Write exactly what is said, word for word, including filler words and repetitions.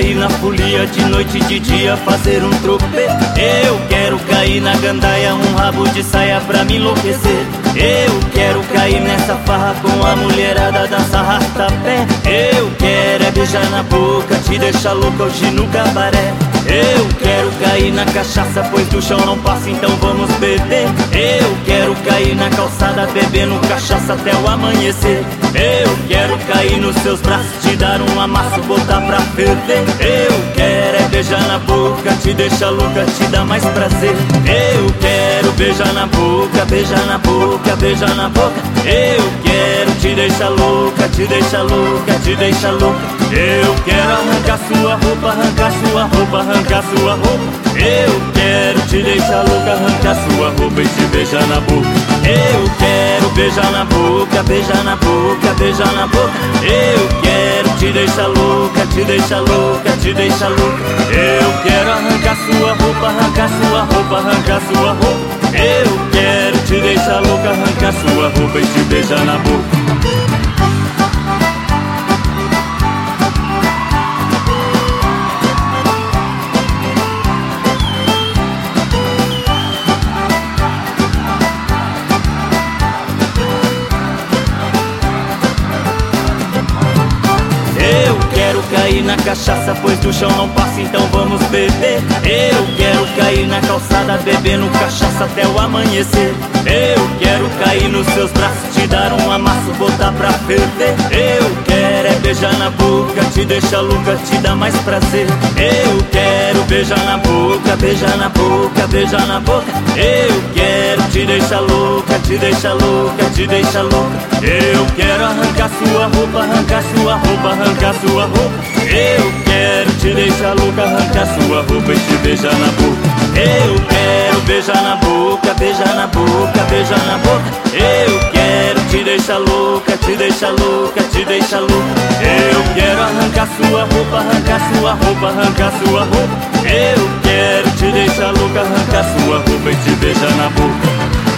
cair na folia de noite e de dia, fazer um tropê. Eu quero cair na gandaia, um rabo de saia pra me enlouquecer. Eu quero cair nessa farra com a mulherada, dançar arrasta-pé. Eu quero é beijar na boca, te deixar louca hoje no cabaré. Eu quero cair na cachaça, pois do chão não passa, então vamos beber. Eu quero cair na calçada, bebendo cachaça até o amanhecer. Eu quero cair nos seus braços, te dar um amasso, botar pra ferver. Eu quero é beijar na boca, te deixar louca, te dar mais prazer. Eu quero beijar na boca, beijar na boca, beijar na boca. Eu quero te deixar louca, te deixar louca, te deixar louca. Eu quero arrancar sua roupa, arrancar sua roupa, arrancar sua roupa. Eu quero te deixar louca, arrancar sua roupa e te beijar na boca. Eu quero beijar na boca, beijar na boca, beijar na boca. Eu quero te deixar louca, te deixar louca, te deixar louca. Eu quero arrancar sua roupa, arrancar sua roupa, arrancar sua roupa. Eu quero te deixar louca, arrancar sua roupa e te beijar na boca. Eu quero cair na cachaça, pois do chão não passa, então vamos beber. Eu quero cair na calçada, bebendo cachaça até o amanhecer. Eu quero cair nos seus braços, te dar um amasso, botar pra ferver. Eu quero é beijar na boca, te deixar louca, te dar mais prazer. Eu quero beijar na boca, beijar na boca, beijar na boca. Eu quero te deixar louca, te deixar louca, te deixar louca. Eu quero arrancar sua roupa, arrancar sua roupa, arrancar sua roupa. Eu quero te deixar louca, arrancar sua roupa e te beijar na boca. Eu quero beijar na boca, beijar na boca, beijar na boca. Eu quero te deixar louca, te deixar louca, te deixar louca. Eu quero arrancar sua roupa, arrancar sua roupa, arrancar sua roupa. Eu quero te deixar louca, arrancar sua roupa e te beijar na boca.